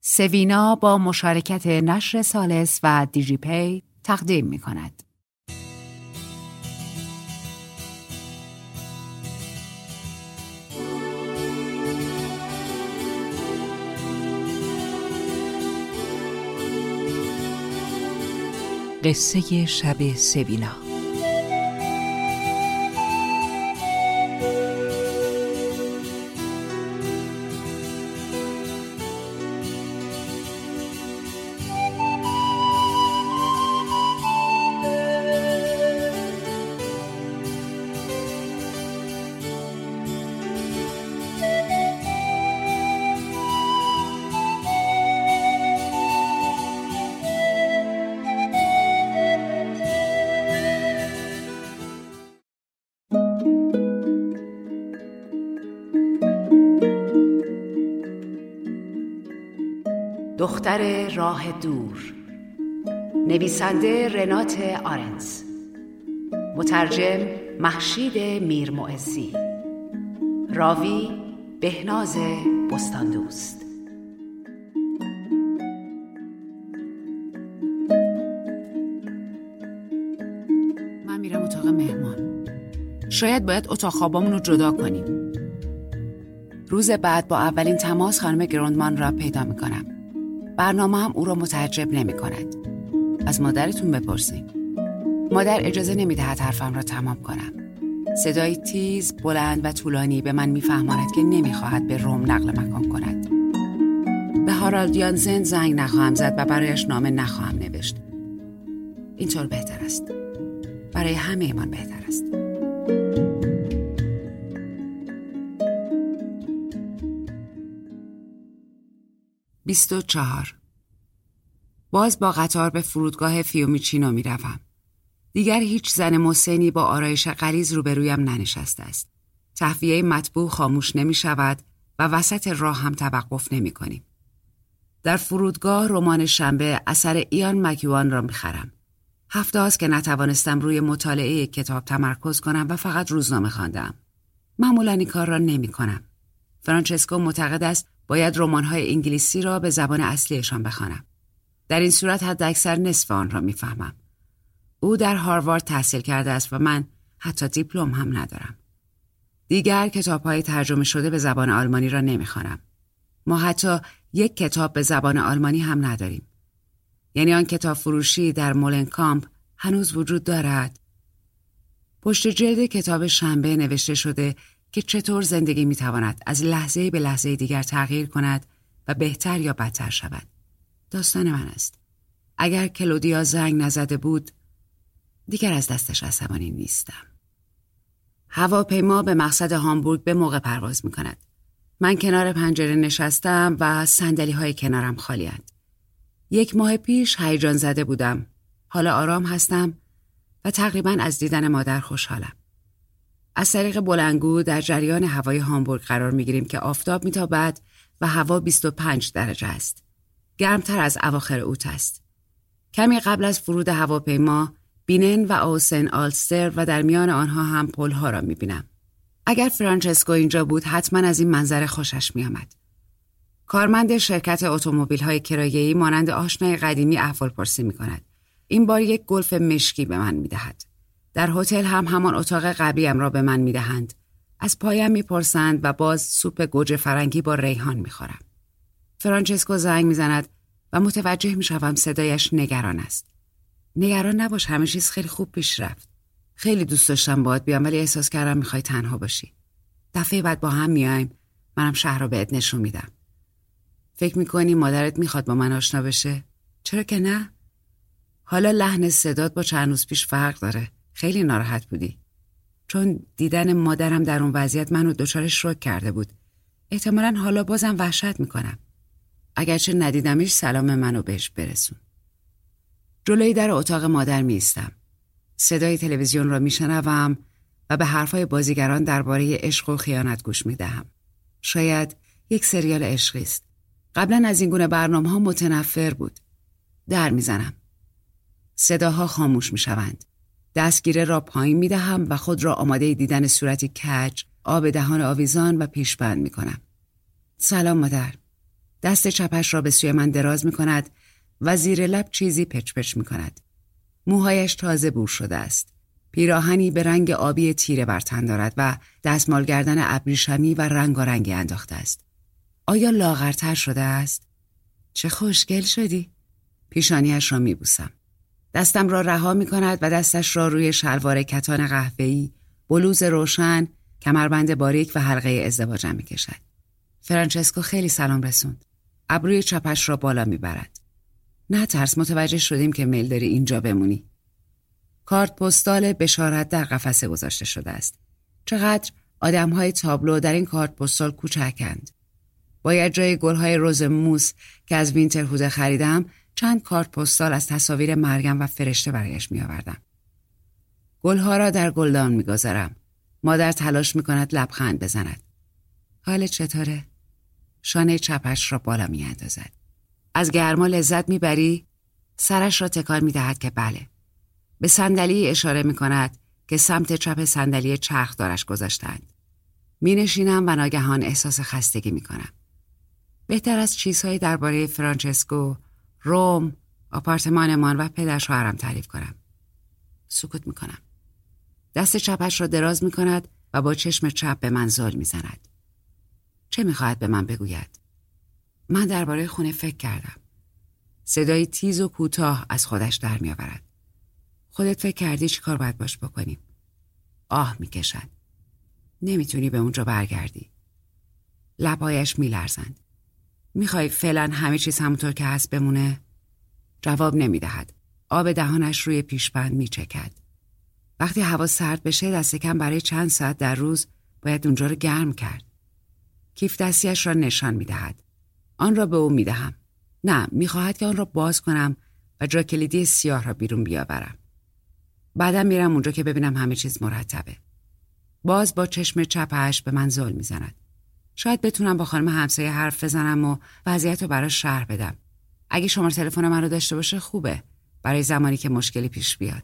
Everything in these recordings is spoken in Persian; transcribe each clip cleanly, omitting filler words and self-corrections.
سوینا با مشارکت نشر سالس و دیجی پی تقدیم می کند. قصه شب سوینا. دختر راه دور، نویسنده رنات آرنز، مترجم مهشید میرمعزی، راوی بهناز بستاندوست. من میرم اتاق مهمان. شاید باید اتاق خوابامون رو جدا کنیم. روز بعد با اولین تماس خانم گروندمان را پیدا میکنم. برنامه هم او را متعجب نمی کند. از مادرتون بپرسیم. مادر اجازه نمی دهد حرفم را تمام کنم. صدای تیز، بلند و طولانی به من می فهماند که نمی خواهد به روم نقل مکان کند. به هارالد یانسن زنگ نخواهم زد و برایش نامه نخواهم نوشت. اینطور بهتر است. برای همه ایمان بهتر است. باز با قطار به فرودگاه فیومیچینو می روم. دیگر هیچ زن مسنی با آرایش غلیظ روبرویم ننشسته است. تهویه مطبوع خاموش نمی شود و وسط راه هم توقف نمی کنیم. در فرودگاه رمان شنبه اثر ایان مکیوان را می خرم. هفته هاست که نتوانستم روی مطالعه کتاب تمرکز کنم و فقط روزنامه خواندم. معمولاً این کار را نمی کنم. فرانچسکو معتقد است باید رمان‌های انگلیسی را به زبان اصلیشان بخوانم. در این صورت حداکثر نصف آن را می‌فهمم. او در هاروارد تحصیل کرده است و من حتی دیپلم هم ندارم. دیگر کتاب‌های ترجمه شده به زبان آلمانی را نمی‌خوانم. ما حتی یک کتاب به زبان آلمانی هم نداریم. یعنی آن کتاب فروشی در مولنکامپ هنوز وجود دارد. پشت جلد کتاب شنبه نوشته شده که چطور زندگی میتواند از لحظه به لحظه دیگر تغییر کند و بهتر یا بدتر شود. داستان من است. اگر کلودیا زنگ نزده بود، دیگر از دستش عصبانی نیستم. هواپیما به مقصد هامبورگ به موقع پرواز میکند. من کنار پنجره نشستم و صندلی‌های کنارم خالی‌اند. 1 ماه پیش هیجان زده بودم. حالا آرام هستم و تقریباً از دیدن مادر خوشحالم. از طریق بلندگو در جریان هوای هامبورگ قرار میگیریم که آفتاب میتابد و هوا 25 درجه است. گرمتر از اواخر اوت است. کمی قبل از فرود هواپیما بینن و اوسن آلستر و در میان آنها هم پلها را میبینم. اگر فرانچسکو اینجا بود حتما از این منظره خوشش میآمد. کارمند شرکت اتومبیل‌های کرایه‌ای مانند آشنای قدیمی احوالپرسی میکند. این بار یک گلف مشکی به من میدهد. در هتل هم همان اتاق قبلیم را به من میدهند. از پایم میپرسند و باز سوپ گوجه فرنگی با ریحان میخورم. فرانچسکو زنگ میزند و متوجه میشوم صدایش نگران است. نگران نباش، همه چیز خیلی خوب پیش رفت. خیلی دوست داشتم باهات بیام ولی احساس کردم میخوای تنها باشی. دفعه بعد با هم میایم، منم شهر رو بهت نشون میدم. فکر میکنی مادرت میخواد با من آشنا بشه؟ چرا که نه؟ حالا لحن صدات با چند روز پیش فرق داره. خیلی ناراحت بودی. چون دیدن مادرم در اون وضعیت منو دچار شوک کرده بود. احتمالاً حالا بازم وحشت میکنم. اگرچه ندیدمش سلام منو بهش برسون. جلوی در اتاق مادر میستم. صدای تلویزیون را میشنوم و به حرفای بازیگران درباره عشق و خیانت گوش میدهم. شاید یک سریال عشقی است. قبلا از این گونه برنامه‌ها متنفر بود. در میزنم. صداها خاموش میشوند. دستگیره را پایین میدهم و خود را آماده دیدن صورتی کج، آب دهان آویزان و پیشبند میکنم. سلام مادر. دست چپش را به سوی من دراز می کند و زیر لب چیزی پچ پچ می کند. موهایش تازه بور شده است. پیراهنی به رنگ آبی تیره بر تن دارد و دستمال گردن ابریشمی و رنگارنگی انداخته است. آیا لاغرتر شده است؟ چه خوشگل شدی؟ پیشانیش را می بوسم. دستم را رها می کند و دستش را روی شلوار کتان قهوه‌ای، بلوز روشن، کمربند باریک و حلقه ازدواجم می کشد. فرانچسکو خیلی سلام رسوند. ابروی چپش را بالا می برد. نه ترس، متوجه شدیم که میل داری اینجا بمونی. کارت پستال بشارت در قفسه گذاشته شده است. چقدر آدم‌های تابلو در این کارت پستال کوچکند. باید جای گل‌های رز موس که از وینترهود خریدم چند کارت پستال از تصاویر مریم و فرشته برایش می‌آوردم. گل‌ها را در گلدان می‌گذارم. مادر تلاش می‌کند لبخند بزند. حالت چطوره؟ شانه چپش را بالا می‌اندازد. از گرما لذت می‌بری؟ سرش را تکان می‌دهد که بله. به صندلی اشاره می‌کند که سمت چپ صندلی چرخدارش گذاشتند. می‌نشینم و ناگهان احساس خستگی می‌کنم. بهتر از چیزهایی درباره فرانچسکو، روم، آپارتمانمان و پدر شوهرم تعریف کنم. سکوت می‌کنم. دست چپش را دراز می‌کند و با چشم چپ به من زل می‌زند. چه می‌خواهد به من بگوید؟ من درباره خونه فکر کردم. صدای تیز و کوتاه از خودش در می‌آورد. خودت فکر کردی چی کار باید باش بکنیم؟ آه می‌کشد. نمی‌تونی به اونجا برگردی. لب‌هایش می‌لرزند. می‌خوای فعلا همه چیز همونطور که هست بمونه؟ جواب نمی‌دهد. آب دهانش روی پیشبند می‌چکد. وقتی هوا سرد بشه دست کم برای چند ساعت در روز باید اونجا رو گرم کرد. کیف دستیش را نشان می‌دهد. آن را به او می‌دهم. نه، می‌خواهد که آن را باز کنم و جا کلیدی سیاه را بیرون بیاورم. بعدم میرم اونجا که ببینم همه چیز مرتبه. باز با چشم چپش به من زل میزند. شاید بتونم با خانم همسایه حرف بزنم و وضعیت رو براش شرح بدم. اگه شماره تلفن من رو داشته باشه خوبه، برای زمانی که مشکلی پیش بیاد.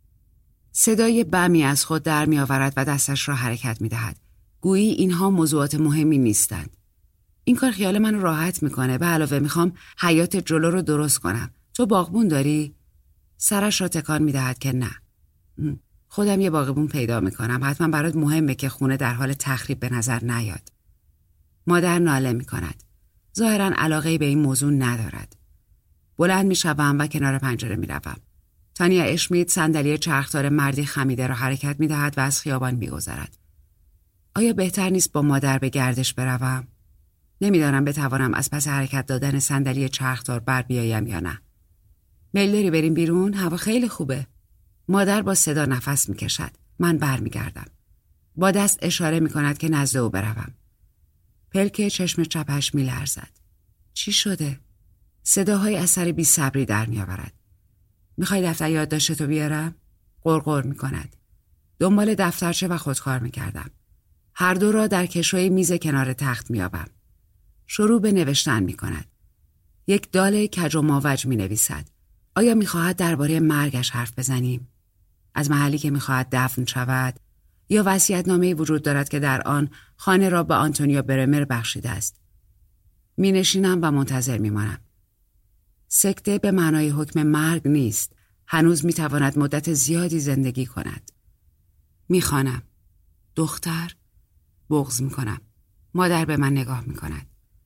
صدای بمی از خود در میآورد و دستش را حرکت میدهد. گویی اینها موضوعات مهمی نیستند. این کار خیال من رو راحت میکنه. به علاوه میخوام حیات جلو رو درست کنم. تو باغبون داری؟ سرش را تکان میدهد که نه. خودم یه باغبون پیدا میکنم. حتما برات مهمه که خونه در حال تخریب به نظر نیاد. مادر ناله میکند. ظاهراً علاقه‌ای به این موضوع ندارد. بلند میشوم و کنار پنجره میروم. تانیا اشمیت صندلی چرخدار مردی خمیده را حرکت میدهد و از خیابان میگذرد. آیا بهتر نیست با مادر به گردش بروم؟ نمیدانم بتوانم از پس حرکت دادن صندلی چرخدار بر بیایم یا نه. میل داری بریم بیرون؟ هوا خیلی خوبه. مادر با صدا نفس میکشد. من برمیگردم. با دست اشاره میکند که نزد او بروم. پلک چشم چپش میلرزد. چی شده؟ صداهای اثر بی صبری در میآورد. میخوای دفتر یادداشتتو بیارم؟ غرغر میکند. دنبال دفترچه و خودکار میکردم. هر دو را در کشوی میز کنار تخت میابم. شروع به نوشتن میکند. یک دال کج و ماوج مینویسد. آیا میخواهد درباره مرگش حرف بزنیم؟ از محلی که میخواهد دفن شود؟ یا وصیت‌نامه‌ای وجود دارد که در آن خانه را به آنتونیو برمر بخشیده است؟ مینشینم و منتظر میمانم. سکته به معنای حکم مرگ نیست. هنوز میتواند مدت زیادی زندگی کند. میخوانم. دختر؟ بغض میکنم. مادر به من نگاه میکند.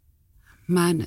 من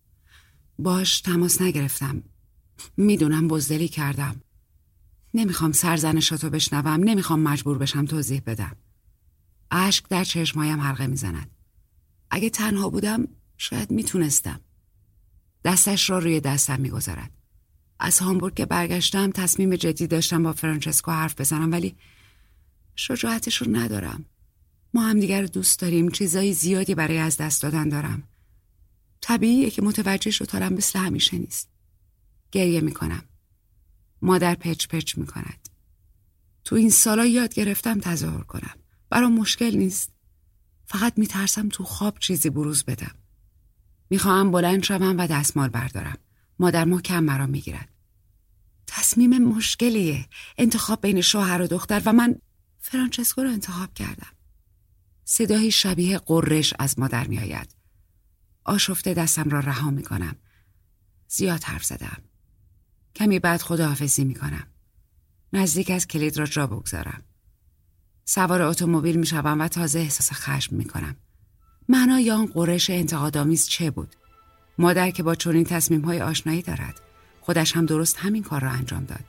باش تماس نگرفتم. میدونم بزدلی کردم. نمیخوام سرزنشاتو بشنوم. نمیخوام مجبور بشم توضیح بدم. اشک در چشمایم حلقه میزند. اگه تنها بودم شاید میتونستم. دستش را روی دستم میگذارد. از هامبورگ که برگشتم تصمیم جدی داشتم با فرانچسکو حرف بزنم ولی شجاعتش رو ندارم. ما هم دیگر رو دوست داریم. چیزای زیادی برای از دست دادن دارم. طبیعیه که متوجه شدم مثل همیشه نیست. گریه میکنم. مادر پچ پچ میکند. تو این سالا یاد گرفتم تظاهر کنم. برام مشکل نیست. فقط میترسم تو خواب چیزی بروز بدم. میخواهم بلند شوم و دستمال بردارم. مادر محکم مرا میگیرد. تصمیم مشکلیه. انتخاب بین شوهر و دختر و من فرانچسکو رو انتخاب کردم. صدایی شبیه قررش از مادر میآید. آشفته دستم را رها می کنم. زیاد حرف زدم. کمی بعد خداحافظی می کنم. نزدیک از کلید را جا بگذارم. سوار اتومبیل می شوم و تازه احساس خشم می کنم. معنای آن غرش انتقادآمیز چه بود؟ مادر که با چنین تصمیم‌های آشنایی دارد، خودش هم درست همین کار را انجام داد.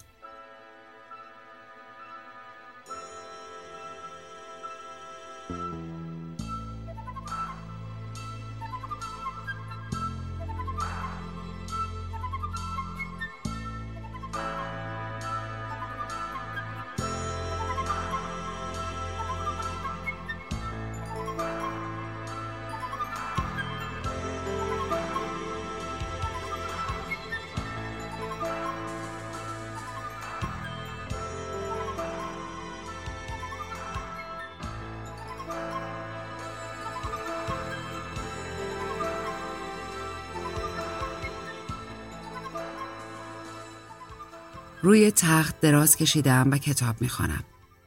روی تخت دراز کشیدم و کتاب می‌خوانم.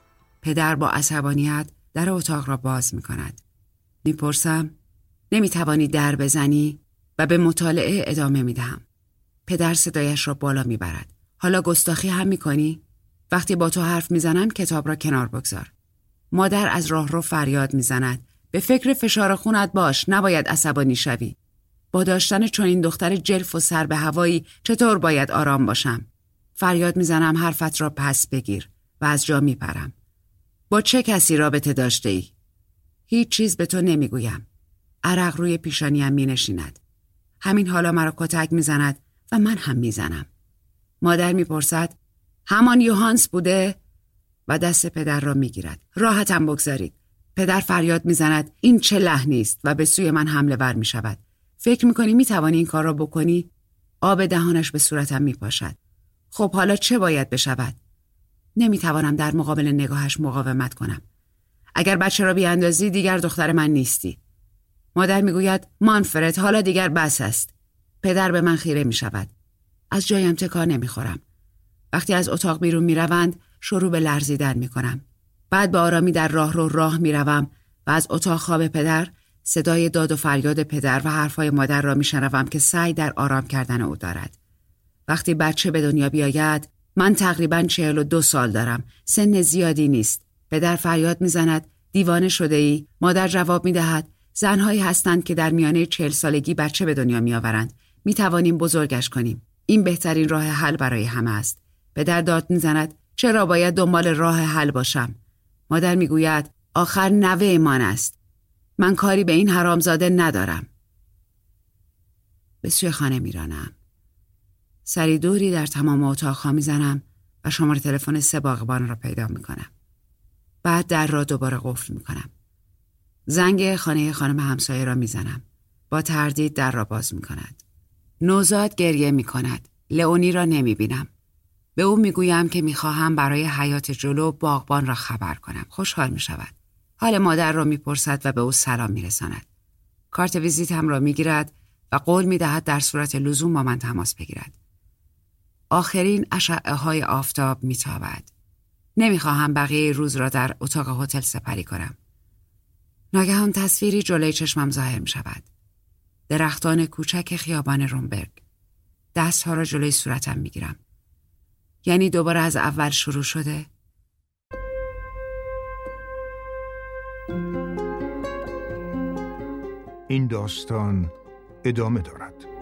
پدر با عصبانیت در اتاق را باز می‌کند. می‌پرسم نمی‌توانی در بزنی؟ و به مطالعه ادامه می‌دهم. پدر صدایش را بالا می‌برد. حالا گستاخی هم می‌کنی؟ وقتی با تو حرف می‌زنم کتاب را کنار بگذار. مادر از راهرو فریاد می‌زند. به فکر فشار خونت باش، نباید عصبانی شوی. با داشتن چنین دختر جلف و سر به هوایی چطور باید آرام باشم؟ فریاد میزنم حرفت را پس بگیر و از جا میپرم. با چه کسی رابطه داشته ای؟ هیچ چیز به تو نمیگویم. عرق روی پیشانیم مینشیند. همین حالا مرا کتک میزند و من هم میزنم. مادر میپرسد همان یوهانس بوده؟ و دست پدر را میگیرد. راحتم بگذارید. پدر فریاد میزند این چه لحنی است و به سوی من حمله ور میشود. فکر میکنی میتوانی این کار را بکنی؟ آب دهانش به صورتم میپاشد. خب حالا چه باید بشود؟ نمیتوانم در مقابل نگاهش مقاومت کنم. اگر بچه را بیاندازی دیگر دختر من نیستی. مادر میگوید مانفرد حالا دیگر بس است. پدر به من خیره میشود. از جایم تکان نمیخورم. وقتی از اتاق بیرون میروند شروع به لرزیدن میکنم. بعد به آرامی در راه میروم و از اتاق خواب پدر صدای داد و فریاد پدر و حرفهای مادر را میشنوم که سعی در آرام کردن او دارد. وقتی بچه به دنیا بیاید من تقریباً 42 سال دارم. سن زیادی نیست. پدر فریاد میزند دیوانه شده ای؟ مادر جواب میدهد زنهایی هستند که در میانه 40 سالگی بچه به دنیا میآورند. میتوانیم بزرگش کنیم. این بهترین راه حل برای همه است. پدر داد میزند چرا باید دنبال راه حل باشم؟ مادر میگوید آخر نوه من است. من کاری به این حرامزاده ندارم. به سوی خانه میرانم. سری دوری در تمام اتاق‌ها میزنم و شماره تلفن 3 باغبان را پیدا میکنم. بعد در را دوباره قفل میکنم. زنگ خانه خانم همسایه را میزنم. با تردید در را باز میکند. نوزاد گریه میکند. لئونی را نمیبینم. به او میگویم که میخواهم برای حیات جلو باغبان را خبر کنم. خوشحال میشود. حال مادر را میپرسد و به او سلام میرساند. کارت ویزیتم را میگیرد و قول میدهد در صورت لزوم با من تماس بگیرد. آخرین اشعه های آفتاب میتابد. نمیخواهم بقیه روز را در اتاق هتل سپری کنم. ناگهان تصویری جلوی چشمم ظاهر می شود. درختان کوچک خیابان رومبرگ. دستها را جلوی صورتم می گیرم. یعنی دوباره از اول شروع شده؟ این داستان ادامه دارد.